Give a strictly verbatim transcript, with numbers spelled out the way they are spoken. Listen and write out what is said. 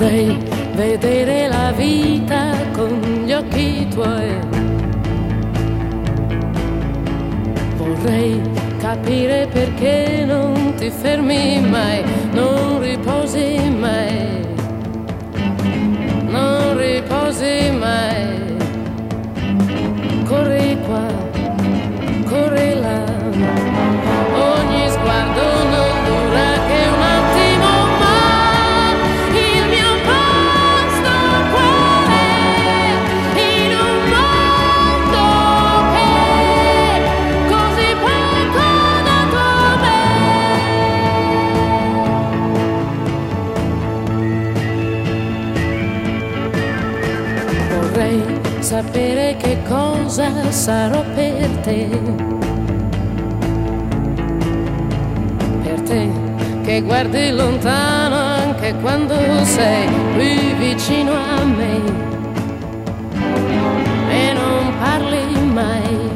Vorrei vedere la vita con gli occhi tuoi. Vorrei capire perché non ti fermi mai, non riposi mai, non riposi mai. Corri qua, corri là, ogni sguardo non dura che un attimo, ma il mio posto qual è? In un mondo che è così poco dato a me. Vorrei sapere che cosa sarò per te, per te che guardi lontano anche quando sei qui vicino a me e non parli mai.